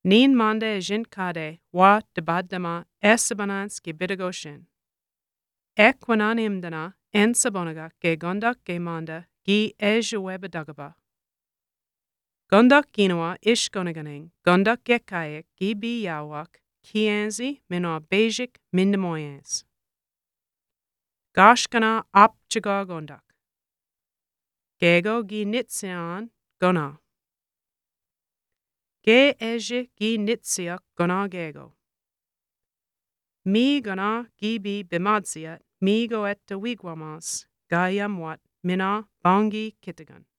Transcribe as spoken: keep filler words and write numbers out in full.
Nin mande jin kade wa debadama esabanans ge bidagoshin. Equananim dana en sabonaga ge gondak ge manda gi ejwebe dagaba. Gondak ginawa ish gonaganing, gondak gekayek gi bi yawak, kienzi mino bejik mindemoyens. Gashkana ap chiga gondak. Gego gi nitsian gona. Ge eje gi nitsiak gona gego. Mi gona gi bi bimadziat mi go etta wigwamas, gayam wat mina bangi kitigan.